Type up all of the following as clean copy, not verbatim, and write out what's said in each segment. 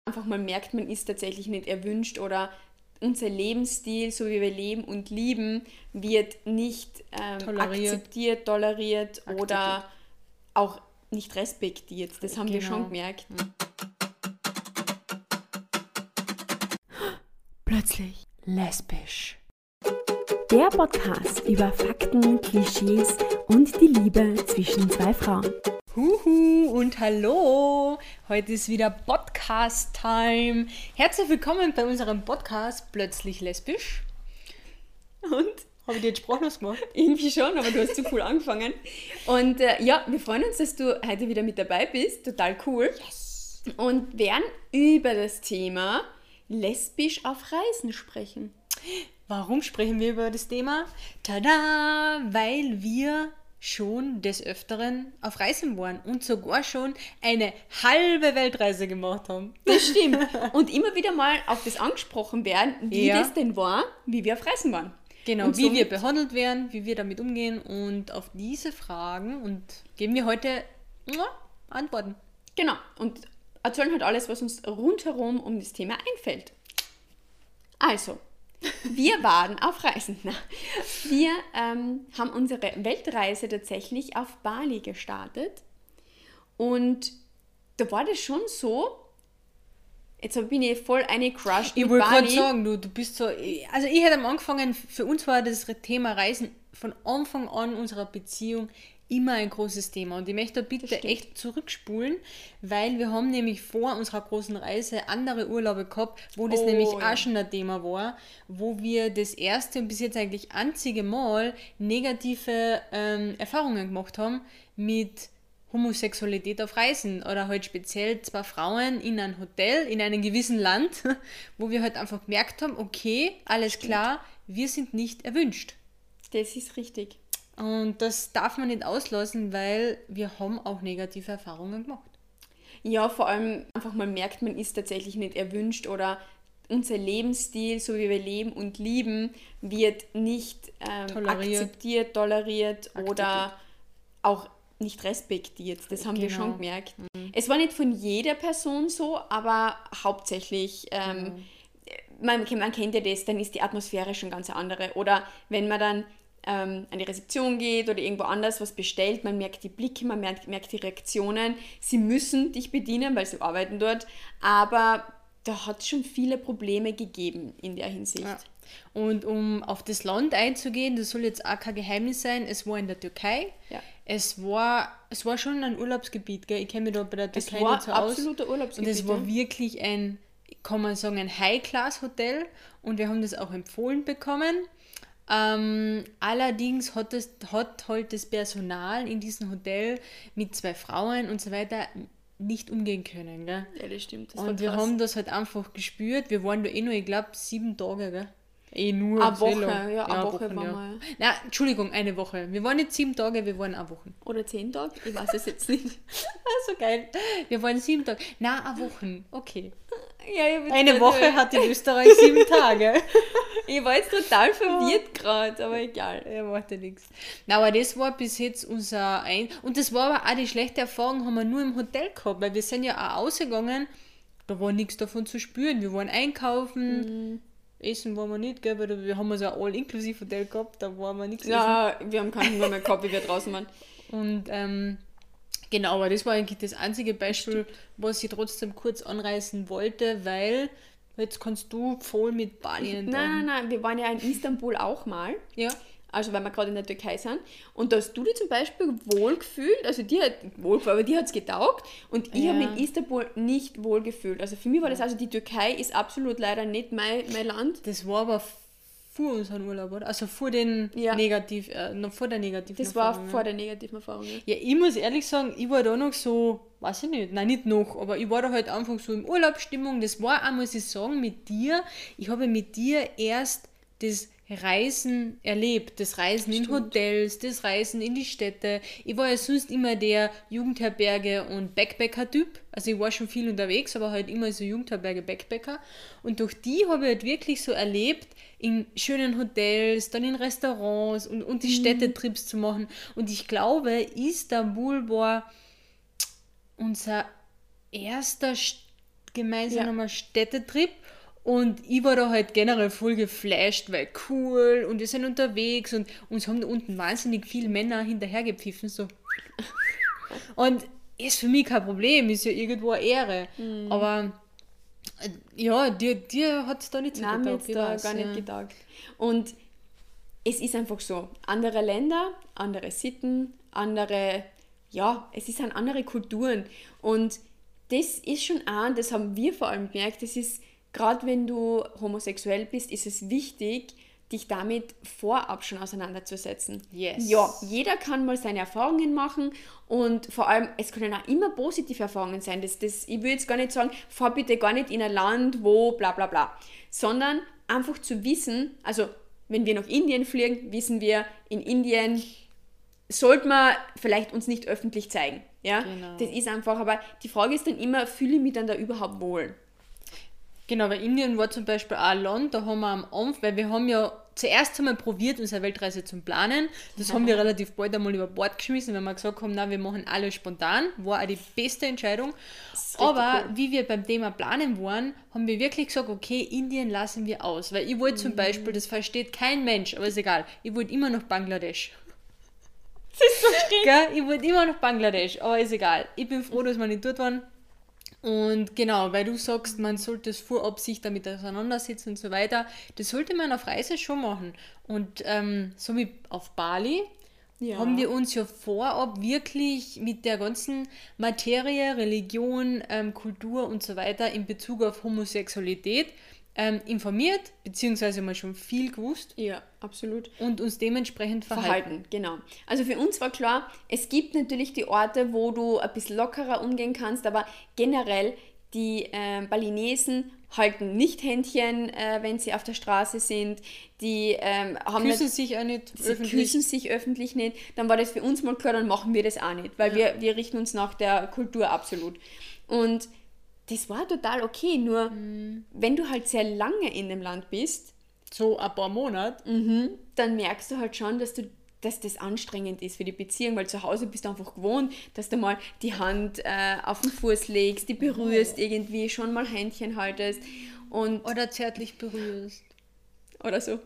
einfach mal merkt, man ist tatsächlich nicht erwünscht oder unser Lebensstil, so wie wir leben und lieben, wird nicht akzeptiert, toleriert oder auch nicht respektiert. Das haben wir schon gemerkt. Plötzlich lesbisch. Der Podcast über Fakten, Klischees und die Liebe zwischen zwei Frauen. Huhu und hallo! Heute ist wieder Podcast-Time. Herzlich willkommen bei unserem Podcast Plötzlich lesbisch. Und? Habe ich dir jetzt sprachlos gemacht? Irgendwie schon, aber du hast so cool angefangen. Und ja, wir freuen uns, dass du heute wieder mit dabei bist. Total cool. Yes! Und werden über das Thema lesbisch auf Reisen sprechen. Warum sprechen wir über das Thema? Tada! Weil wir schon des Öfteren auf Reisen waren und sogar schon eine halbe Weltreise gemacht haben. Das stimmt. Und immer wieder mal auf das angesprochen werden, wie das denn war, wie wir auf Reisen waren. Genau, und wie wir behandelt werden, wie wir damit umgehen, und auf diese Fragen geben wir heute Antworten. Genau, und erzählen halt alles, was uns rundherum um das Thema einfällt. Also, wir waren auf Reisen. Wir haben unsere Weltreise tatsächlich auf Bali gestartet. Und da war das schon so, jetzt bin ich voll eingecrushed mit Bali. Ich wollte gerade sagen, du bist so, also ich hätte am Anfang, für uns war das Thema Reisen von Anfang an unserer Beziehung immer ein großes Thema, und ich möchte bitte echt zurückspulen, weil wir haben nämlich vor unserer großen Reise andere Urlaube gehabt, wo das nämlich auch schon ein Thema war, wo wir das erste und bis jetzt eigentlich einzige Mal negative Erfahrungen gemacht haben mit Homosexualität auf Reisen, oder halt speziell zwei Frauen in einem Hotel, in einem gewissen Land, wo wir halt einfach gemerkt haben, okay, alles klar, wir sind nicht erwünscht. Das ist richtig. Und das darf man nicht auslassen, weil wir haben auch negative Erfahrungen gemacht. Ja, vor allem einfach mal merkt, man ist tatsächlich nicht erwünscht oder unser Lebensstil, so wie wir leben und lieben, wird nicht akzeptiert, toleriert oder auch nicht respektiert. Das haben wir schon gemerkt. Es war nicht von jeder Person so, aber hauptsächlich, man kennt ja das, dann ist die Atmosphäre schon ganz andere. Oder wenn man dann an die Rezeption geht oder irgendwo anders was bestellt, man merkt die Blicke, man merkt die Reaktionen. Sie müssen dich bedienen, weil sie arbeiten dort, aber da hat es schon viele Probleme gegeben in der Hinsicht. Ja. Und um auf das Land einzugehen, das soll jetzt auch kein Geheimnis sein, es war in der Türkei. Ja. Es war schon ein Urlaubsgebiet, gell? Ich kenne mich da bei der Türkei nicht so aus. Es war absoluter Urlaubsgebiet. Und es war wirklich ein High-Class-Hotel, und wir haben das auch empfohlen bekommen. Allerdings hat halt das Personal in diesem Hotel mit zwei Frauen und so weiter nicht umgehen können. Gell? Ja, das stimmt. Das und wir haben das halt einfach gespürt. Wir waren da nur, ich glaube, 7 Tage. Gell? Nur eine Woche, eine Woche waren wir. Nein, Entschuldigung, eine Woche. Wir waren nicht 7 Tage, wir waren eine Woche. Oder 10 Tage? Ich weiß es jetzt nicht. So geil. Wir waren 7 Tage. Nein, eine Woche. Okay. Ja, eine Woche hat in Österreich 7 Tage. Ich war jetzt total verwirrt gerade, aber egal. Ja, macht ja nichts. Nein, aber das war bis jetzt unser und das war aber auch die schlechte Erfahrung, haben wir nur im Hotel gehabt, weil wir sind ja auch ausgegangen, da war nichts davon zu spüren. Wir waren einkaufen, essen waren wir nicht, gell, weil wir haben so ein All-Inklusiv-Hotel gehabt, da waren wir nichts essen. Ja, wir haben keinen Hunger mehr gehabt, wie wir draußen waren. Und genau, aber das war eigentlich das einzige Beispiel, was ich trotzdem kurz anreißen wollte, weil jetzt kannst du voll mit Bali Nein, wir waren ja in Istanbul auch mal. Ja. Also weil wir gerade in der Türkei sind. Und da hast du dich zum Beispiel wohlgefühlt, also dir hat wohlgefühlt, aber dir hat es getaugt. Und ich habe mich in Istanbul nicht wohlgefühlt. Also für mich war das, also die Türkei ist absolut leider nicht mein Land. Das war aber vor unserem Urlaub, oder? Also vor den vor der negativen Erfahrung. Das war vor der negativen Erfahrung, ja. Ich muss ehrlich sagen, ich war da noch so, weiß ich nicht, nein, nicht noch, aber ich war da halt einfach so in Urlaubsstimmung. Das war auch, muss ich sagen, mit dir. Ich habe mit dir erst das Reisen erlebt, das Reisen in Hotels, das Reisen in die Städte. Ich war ja sonst immer der Jugendherberge- und Backpacker-Typ. Also ich war schon viel unterwegs, aber halt immer so Jugendherberge, Backpacker. Und durch die habe ich halt wirklich so erlebt, in schönen Hotels, dann in Restaurants und die Städtetrips zu machen. Und ich glaube, Istanbul war unser erster gemeinsamer Städtetrip. Und ich war da halt generell voll geflasht, weil cool und wir sind unterwegs und uns haben da unten wahnsinnig viele Männer hinterhergepfiffen, so. Und ist für mich kein Problem, ist ja irgendwo eine Ehre. Aber ja, dir hat es da nicht so getaugt. Nein, mir hat es da gar nicht getaugt. Und es ist einfach so, andere Länder, andere Sitten, es sind andere Kulturen. Und das ist schon das haben wir vor allem gemerkt, das ist, gerade wenn du homosexuell bist, ist es wichtig, dich damit vorab schon auseinanderzusetzen. Yes. Ja, jeder kann mal seine Erfahrungen machen und vor allem, es können auch immer positive Erfahrungen sein. Ich will jetzt gar nicht sagen, fahr bitte gar nicht in ein Land, wo bla bla bla, sondern einfach zu wissen, also wenn wir nach Indien fliegen, wissen wir, in Indien sollte man vielleicht uns nicht öffentlich zeigen. Ja? Genau. Das ist einfach, aber die Frage ist dann immer, fühle ich mich dann da überhaupt wohl? Genau, weil Indien war zum Beispiel auch ein Land, da haben wir am Anfang, weil wir haben ja zuerst einmal probiert, unsere Weltreise zu planen. Das haben wir relativ bald einmal über Bord geschmissen, weil wir gesagt haben, nein, wir machen alles spontan. War auch die beste Entscheidung. Aber cool. Wie wir beim Thema Planen waren, haben wir wirklich gesagt, okay, Indien lassen wir aus. Weil ich wollte zum Beispiel, das versteht kein Mensch, aber ist egal, ich wollte immer nach Bangladesch. Das ist so schräg. Ich wollte immer nach Bangladesch, aber ist egal. Ich bin froh, dass wir nicht dort waren. Und genau, weil du sagst, man sollte es vorab sich damit auseinandersetzen und so weiter, das sollte man auf Reise schon machen. Und so wie auf Bali haben wir uns ja vorab wirklich mit der ganzen Materie, Religion, Kultur und so weiter in Bezug auf Homosexualität informiert, beziehungsweise mal schon viel gewusst. Ja, absolut. Und uns dementsprechend verhalten. Genau. Also für uns war klar, es gibt natürlich die Orte, wo du ein bisschen lockerer umgehen kannst, aber generell die Balinesen halten nicht Händchen, wenn sie auf der Straße sind. Die küssen sich auch nicht öffentlich. Küssen sich öffentlich nicht. Dann war das für uns mal klar, dann machen wir das auch nicht, weil wir richten uns nach der Kultur absolut. Und das war total okay, nur wenn du halt sehr lange in dem Land bist, so ein paar Monate, dann merkst du halt schon, dass das anstrengend ist für die Beziehung, weil zu Hause bist du einfach gewohnt, dass du mal die Hand auf den Fuß legst, die berührst irgendwie, schon mal Händchen haltest. Oder zärtlich berührst. Oder so.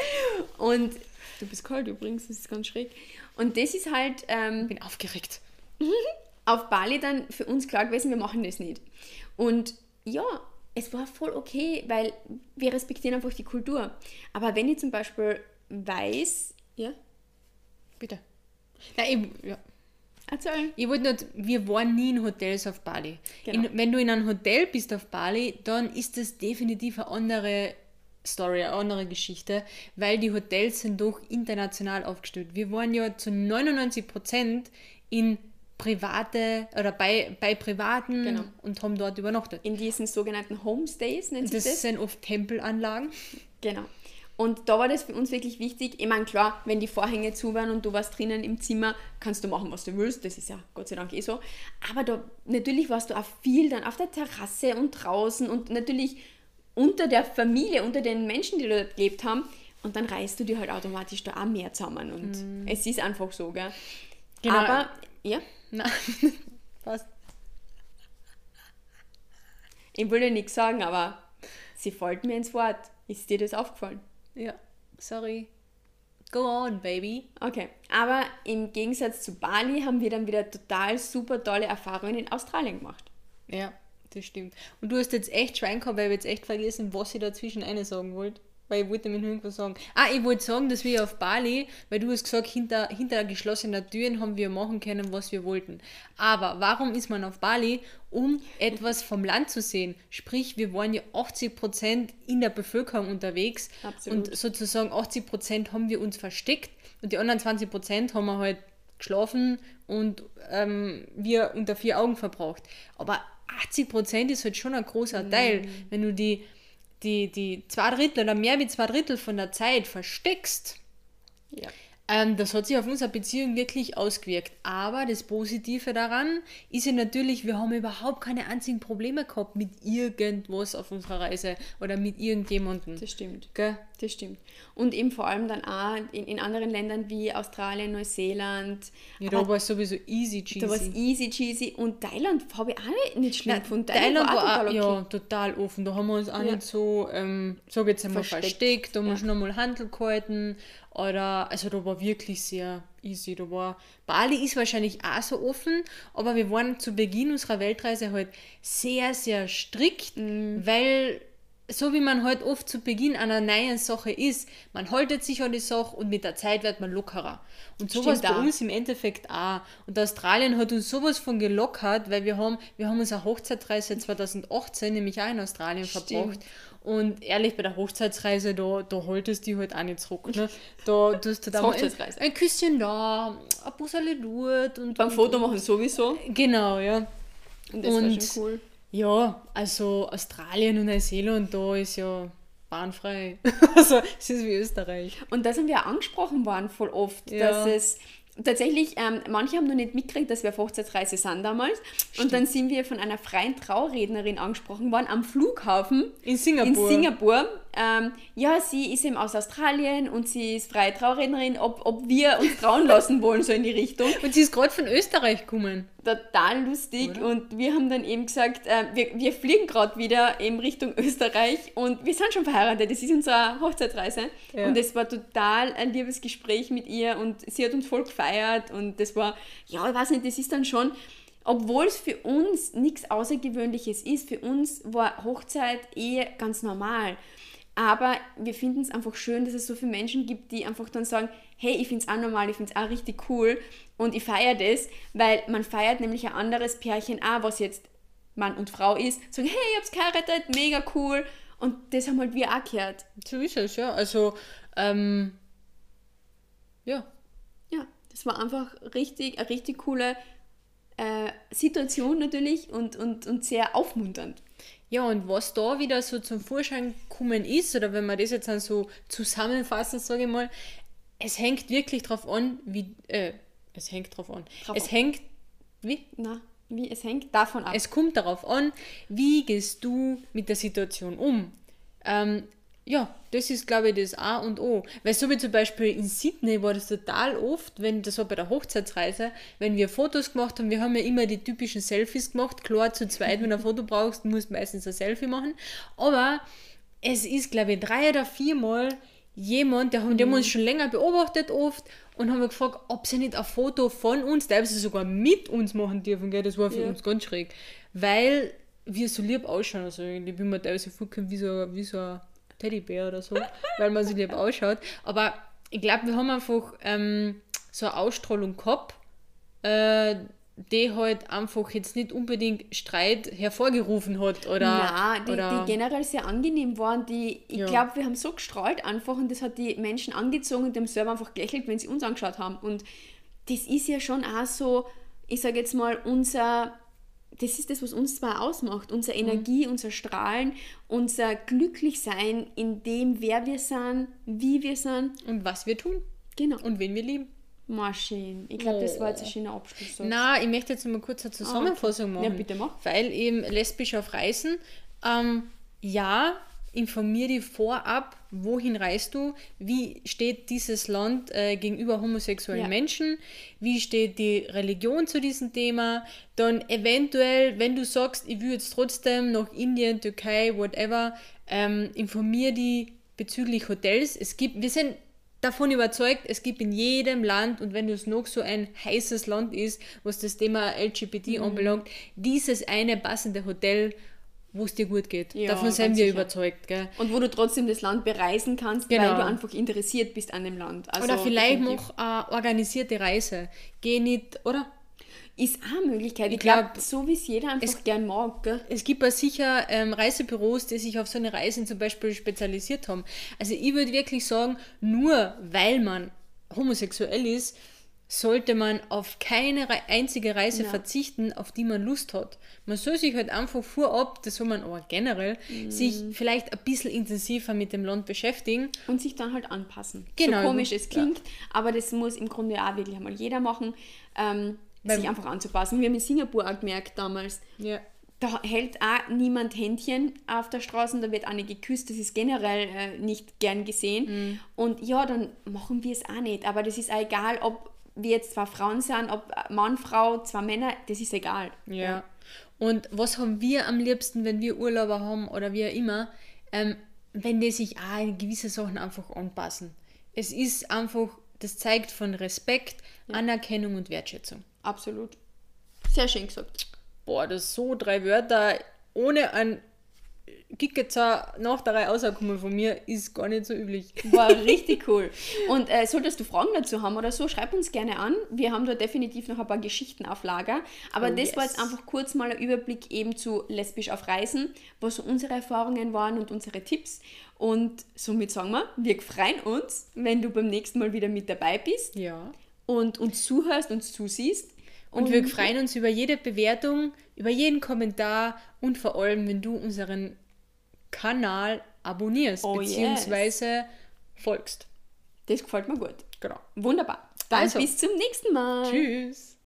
Und du bist kalt übrigens, das ist ganz schräg. Und das ist halt... ich bin aufgeregt. Auf Bali dann für uns klar gewesen, wir machen das nicht. Und ja, es war voll okay, weil wir respektieren einfach die Kultur. Aber wenn ich zum Beispiel weiß... Ja? Bitte. Nein, Erzähl. Ich wollte nicht, wir waren nie in Hotels auf Bali. Genau. Wenn du in einem Hotel bist auf Bali, dann ist das definitiv eine andere Story, eine andere Geschichte, weil die Hotels sind doch international aufgestellt. Wir waren ja zu 99% in private oder bei Privaten und haben dort übernachtet. In diesen sogenannten Homestays nennt sich das. Das sind oft Tempelanlagen. Genau. Und da war das für uns wirklich wichtig. Ich meine, klar, wenn die Vorhänge zu waren und du warst drinnen im Zimmer, kannst du machen, was du willst. Das ist ja Gott sei Dank so. Aber da natürlich warst du auch viel dann auf der Terrasse und draußen und natürlich unter der Familie, unter den Menschen, die dort gelebt haben. Und dann reißt du dir halt automatisch da auch mehr zusammen. Und es ist einfach so, gell? Genau. Aber, ja. Nein, passt. Ich wollte nichts sagen, aber sie fällt mir ins Wort. Ist dir das aufgefallen? Ja, sorry. Go on, baby. Okay, aber im Gegensatz zu Bali haben wir dann wieder total super tolle Erfahrungen in Australien gemacht. Ja, das stimmt. Und du hast jetzt echt Schwein gehabt, weil ich jetzt echt vergessen, was ich dazwischen eine sagen wollte. Weil ich wollte mir irgendwas sagen. Ich wollte sagen, dass wir auf Bali, weil du hast gesagt, hinter geschlossenen Türen haben wir machen können, was wir wollten. Aber warum ist man auf Bali? Um etwas vom Land zu sehen. Sprich, wir waren ja 80% in der Bevölkerung unterwegs. Absolut. Und sozusagen 80% haben wir uns versteckt und die anderen 20% haben wir halt geschlafen und wir unter 4 Augen verbraucht. Aber 80% ist halt schon ein großer Teil. Wenn du die 2 Drittel oder mehr wie 2 Drittel von der Zeit versteckst, Das hat sich auf unsere Beziehung wirklich ausgewirkt. Aber das Positive daran ist ja natürlich, wir haben überhaupt keine einzigen Probleme gehabt mit irgendwas auf unserer Reise oder mit irgendjemandem. Das stimmt. Gell? Das stimmt. Und eben vor allem dann auch in anderen Ländern wie Australien, Neuseeland. Ja, da war es sowieso easy cheesy. Da war es easy cheesy. Und Thailand habe ich auch nicht schlimm gefunden. Thailand war total auch, okay. ja, total offen. Da haben wir uns auch nicht so, sag jetzt einmal, versteckt. Da haben wir schon einmal Handel gehalten. Oder, also da war wirklich sehr easy. Bali ist wahrscheinlich auch so offen, aber wir waren zu Beginn unserer Weltreise halt sehr, sehr strikt, weil so wie man halt oft zu Beginn einer neuen Sache ist, man haltet sich an die Sache und mit der Zeit wird man lockerer. Und so war es bei uns im Endeffekt auch. Und Australien hat uns sowas von gelockert, weil wir haben unsere Hochzeitsreise 2018 nämlich auch in Australien verbracht. Und ehrlich, bei der Hochzeitsreise, da haltest du halt auch nicht zurück. Ne? Da tust du da mal ein Küsschen da, ein Busserle dort. Und beim Foto machen sowieso. Genau, ja. Und das war schon cool. Ja, also Australien und Neuseeland, da ist ja bahnfrei. Also es ist wie Österreich. Und da sind wir auch angesprochen worden voll oft, dass es tatsächlich, manche haben noch nicht mitgekriegt, dass wir auf Hochzeitsreise sind damals. Stimmt. Und dann sind wir von einer freien Traurednerin angesprochen worden am Flughafen in Singapur. Ja, sie ist eben aus Australien und sie ist freie Traurednerin, ob wir uns trauen lassen wollen, so in die Richtung. Und sie ist gerade von Österreich gekommen. Total lustig. Oder? Und wir haben dann eben gesagt, wir fliegen gerade wieder eben Richtung Österreich und wir sind schon verheiratet. Das ist unsere Hochzeitsreise. Ja. Und es war total ein liebes Gespräch mit ihr und sie hat uns voll gefeiert und das war, ja, ich weiß nicht, das ist dann schon, obwohl es für uns nichts Außergewöhnliches ist, für uns war Hochzeit ganz normal. Aber wir finden es einfach schön, dass es so viele Menschen gibt, die einfach dann sagen, hey, ich finde es auch normal, ich finde es auch richtig cool und ich feiere das, weil man feiert nämlich ein anderes Pärchen auch, was jetzt Mann und Frau ist, sagen, hey, ich hab's geheiratet, mega cool und das haben halt wir auch gehört. So ist es, ja. Also, ja. Ja, das war einfach eine richtig coole Situation natürlich und sehr aufmunternd. Ja, und was da wieder so zum Vorschein gekommen ist, oder wenn man das jetzt dann so zusammenfassen, sage ich mal, es hängt wirklich drauf an, es hängt davon ab. Es kommt darauf an, wie gehst du mit der Situation um. Ja, das ist, glaube ich, das A und O. Weil so wie zum Beispiel in Sydney war das total oft, das war bei der Hochzeitsreise, wenn wir Fotos gemacht haben, wir haben ja immer die typischen Selfies gemacht. Klar, zu zweit, wenn du ein Foto brauchst, musst du meistens ein Selfie machen. Aber es ist, glaube ich, 3 oder 4 Mal jemand, der haben uns schon länger beobachtet oft und haben gefragt, ob sie nicht ein Foto von uns, teilweise sogar mit uns machen dürfen. Gell? Das war für uns ganz schräg. Weil wir so lieb ausschauen. Also ich bin mir teilweise vorgekommen wie so ein Teddybär oder so, weil man so lieb ausschaut. Aber ich glaube, wir haben einfach so eine Ausstrahlung gehabt, die halt einfach jetzt nicht unbedingt Streit hervorgerufen hat. Nein, die generell sehr angenehm waren. Ich glaube, wir haben so gestrahlt einfach und das hat die Menschen angezogen und die haben selber einfach gelächelt, wenn sie uns angeschaut haben. Und das ist ja schon auch so, ich sage jetzt mal, das ist das, was uns zwar ausmacht, unsere Energie, unser Strahlen, unser Glücklichsein in dem, wer wir sind, wie wir sind. Und was wir tun. Genau. Und wen wir lieben. Schön. Ich glaube, das war jetzt ein schöner Abschluss. Nein, ich möchte jetzt mal kurz eine Zusammenfassung machen. Ja, bitte mach. Weil eben lesbisch auf Reisen, ja, informier dich vorab, wohin reist du, wie steht dieses Land gegenüber homosexuellen Menschen, wie steht die Religion zu diesem Thema, dann eventuell, wenn du sagst, ich will jetzt trotzdem nach Indien, Türkei, whatever, informier dich bezüglich Hotels. Wir sind davon überzeugt, es gibt in jedem Land, und wenn es noch so ein heißes Land ist, was das Thema LGBT anbelangt, dieses eine passende Hotel, wo es dir gut geht. Ja, davon sind wir überzeugt. Gell? Und wo du trotzdem das Land bereisen kannst, weil du einfach interessiert bist an dem Land. Also oder vielleicht noch eine organisierte Reise. Geh nicht, oder? Ist auch eine Möglichkeit. Ich glaube, so wie es jeder einfach gern mag. Gell? Es gibt ja sicher Reisebüros, die sich auf so eine Reisen zum Beispiel spezialisiert haben. Also ich würde wirklich sagen, nur weil man homosexuell ist, sollte man auf keine einzige Reise verzichten, auf die man Lust hat. Man soll sich halt einfach vorab, das soll man aber generell, sich vielleicht ein bisschen intensiver mit dem Land beschäftigen. Und sich dann halt anpassen. Genau. So komisch es klingt, aber das muss im Grunde auch wirklich einmal jeder machen, sich einfach anzupassen. Wir haben in Singapur auch gemerkt damals, da hält auch niemand Händchen auf der Straße, da wird auch nicht geküsst, das ist generell nicht gern gesehen. Und ja, dann machen wir es auch nicht, aber das ist auch egal, ob wir jetzt 2 Frauen sind, ob Mann, Frau, 2 Männer, das ist egal. Ja. Und was haben wir am liebsten, wenn wir Urlauber haben oder wie auch immer, wenn die sich auch in gewisse Sachen einfach anpassen. Es ist einfach, das zeigt von Respekt, Anerkennung und Wertschätzung. Absolut. Sehr schön gesagt. Boah, das ist so 3 Wörter, ohne ein Gickezer nach der Reihe rauskommen von mir, ist gar nicht so üblich. War richtig cool. Und solltest du Fragen dazu haben oder so, schreib uns gerne an. Wir haben da definitiv noch ein paar Geschichten auf Lager. Aber das war jetzt einfach kurz mal ein Überblick eben zu Lesbisch auf Reisen, was so unsere Erfahrungen waren und unsere Tipps. Und somit sagen wir freuen uns, wenn du beim nächsten Mal wieder mit dabei bist. Ja. Und uns zuhörst, uns zusiehst. Und wir freuen uns über jede Bewertung, über jeden Kommentar und vor allem, wenn du unseren Kanal abonnierst, beziehungsweise folgst. Das gefällt mir gut. Genau. Wunderbar. Dann bis zum nächsten Mal. Tschüss.